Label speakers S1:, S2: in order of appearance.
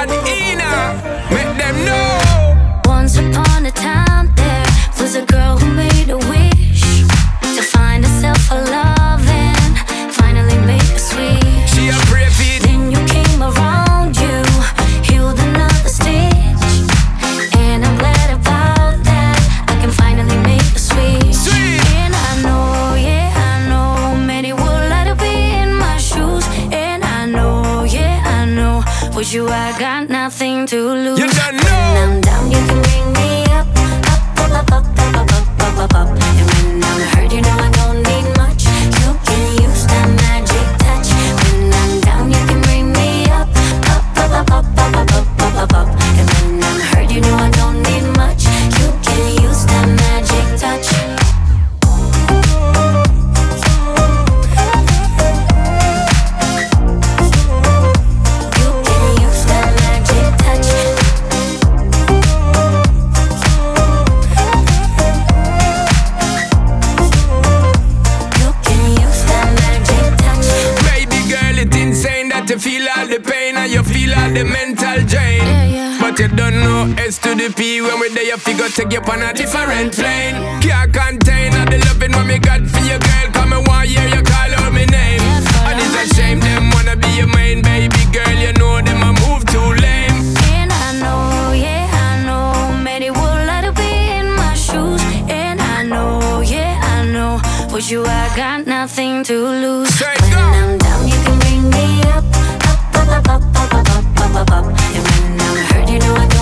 S1: bad Ina, make them know.
S2: Once upon a time there was a girl who made a wish to find herself a love and finally make a switch.
S1: She a pray for it.
S2: Then you came around, you healed another stitch, and I'm glad about that. I can finally make a switch.
S1: Sweet.
S2: And I know, yeah, I know many would like to be in my shoes. And I know, yeah, I know, with you I got nothing to lose.
S1: You don't
S2: When
S1: know.
S2: I'm down, you can bring me up, up, up, up, up, up, up, up, up, up. And when I'm hurt, you know I don't need much. You can use that magic touch. When I'm down, you can bring me up, up, up, up, up, up, up, up, up, up. And when I'm hurt, you know I don't need much. You can use that magic touch. You can use that magic touch. You can use that magic touch.
S1: Baby girl, it's insane that you feel all the pain and you feel all the mental drain.
S2: Yeah.
S1: But you don't know S to the P. When we there, you figure take you on a different plane. Can't contain all the loving what me got for you, girl. Come and one year you call out my name. And it's a shame them wanna be your main baby girl. You know them a move too lame.
S2: And I know, yeah, I know many would like to be in my shoes. And I know, yeah, I know, with you I got nothing to lose.
S1: Straight
S2: When
S1: go.
S2: I'm down, you can bring me up, up, up, up, up, up, up, up, up, up. And when I'm hurt, you know I